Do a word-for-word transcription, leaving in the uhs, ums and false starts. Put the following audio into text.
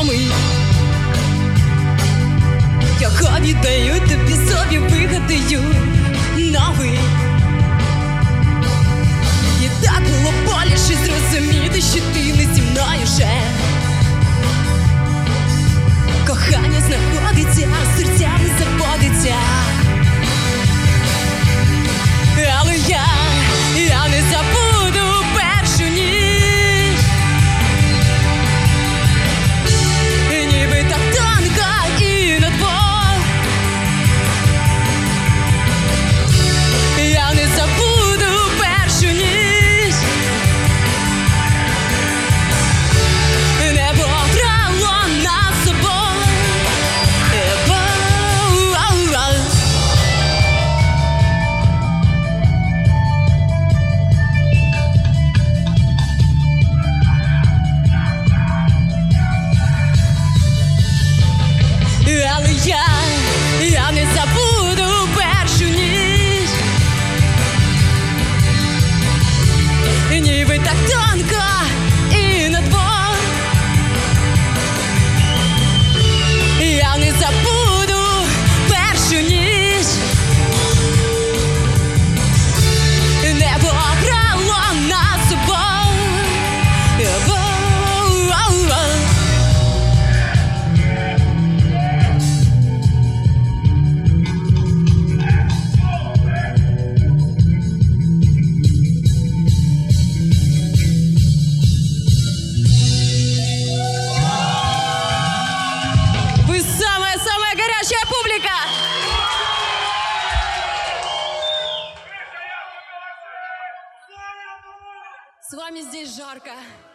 невідомий. Його віддаю тобі, собі вигадаю новий. І так було боляче зрозуміти, що ти не зі мною вже. Кохання знаходиться, серцями заводиться. Але я, я не забуду першу ніч. Ніби так тонко і на двох. Я не забуду першу ніч. Небо брало нас собою. Але я, я не забуду першу ніч. Ніби так тонко і на двох. Я не забуду першу ніч. Небо брало нас собою. Вы самая-самая горячая публика! С вами здесь жарко.